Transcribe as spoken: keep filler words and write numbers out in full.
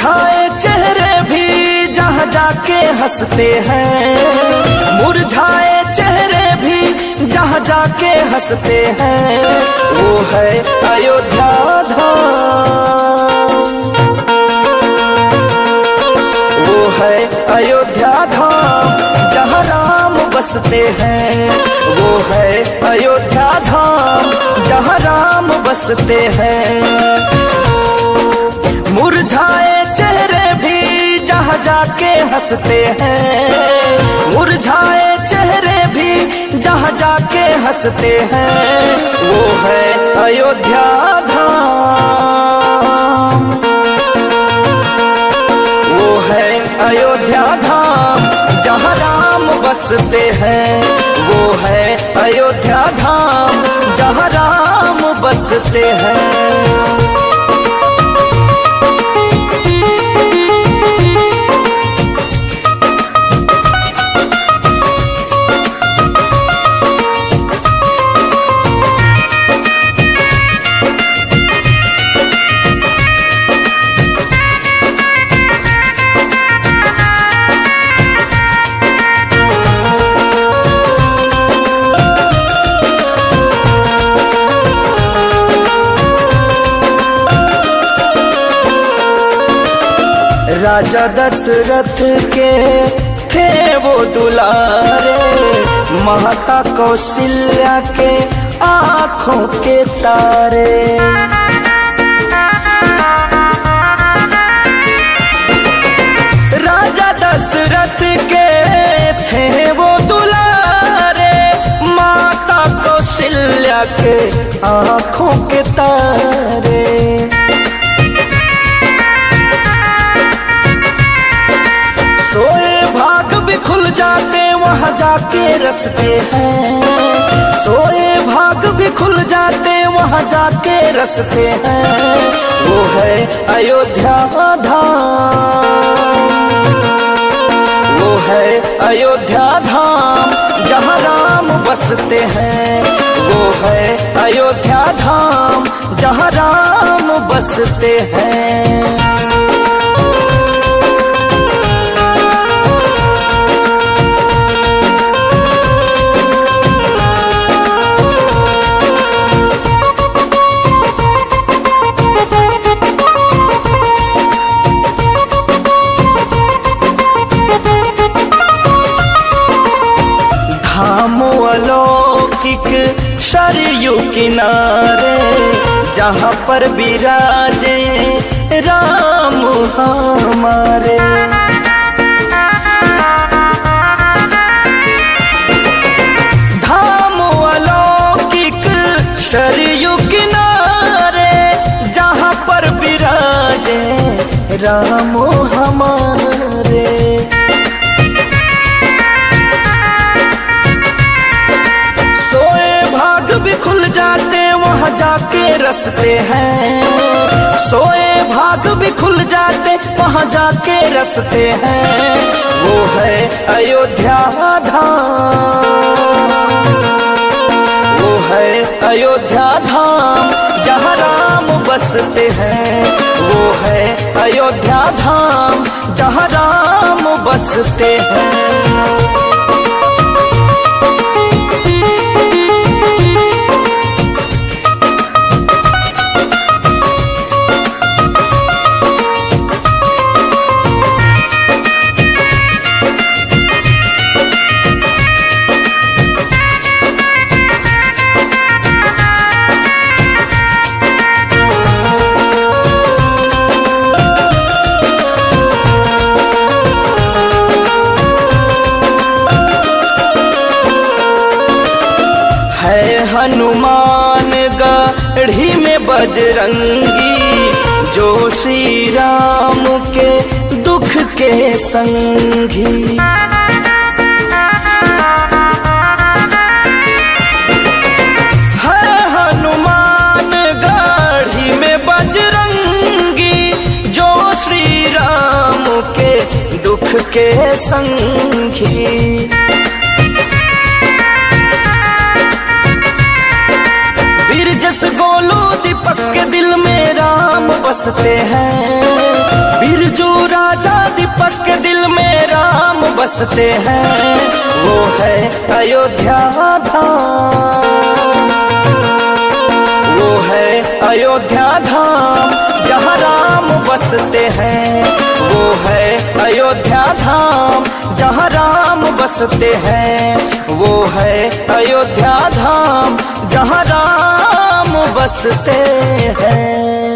मुरझाए चेहरे भी जहाँ जाके हंसते हैं, मुरझाए चेहरे भी जहाँ जाके हंसते हैं, वो है अयोध्या धाम, वो है अयोध्या धाम जहाँ राम बसते हैं, वो है अयोध्या धाम जहाँ राम बसते हैं। मुरझाए चेहरे भी जहाँ जाके हंसते हैं, मुरझाए चेहरे भी जहाँ जाके हंसते हैं, वो है अयोध्या धाम, वो है अयोध्या धाम जहाँ राम बसते हैं, वो है अयोध्या धाम जहाँ राम बसते हैं। राजा दशरथ के थे वो दुलारे, माता कौशल्या के आँखों के तारे। राजा दशरथ के थे वो दुलारे, माता कौशल्या के आँखों के तारे। सोए भाग भी खुल जाते वहाँ जाके रसते हैं, सोए भाग भी खुल जाते वहाँ जाके रसते हैं, वो है अयोध्या धाम, वो है अयोध्या धाम जहाँ राम बसते हैं, वो है अयोध्या धाम जहाँ राम बसते हैं। अलौकिक सरयू किनारे जहाँ पर विराजे राम हमारे। धाम अलौकिक सरयू किनारे जहाँ पर विराजे राम हमारे। भी खुल जाते वहाँ जाके रसते हैं, सोए भाग भी खुल जाते वहाँ जाके रसते हैं, वो है अयोध्या धाम, वो है अयोध्या धाम जहाँ राम बसते हैं, वो है अयोध्या धाम जहाँ राम बसते हैं। हनुमान गढ़ी में बजरंगी, जो श्री राम के दुख के संगी। है हनुमान गढ़ी में बजरंगी, जो श्री राम के दुख के संगी। जस गोलू दीपक के दिल में राम बसते हैं, बिरजू राजा दीपक के दिल में राम बसते हैं, वो है अयोध्या धाम, वो है अयोध्या धाम जहाँ राम बसते हैं, वो है अयोध्या धाम जहाँ राम बसते हैं, वो है अयोध्या धाम जहाँ राम बसते हैं।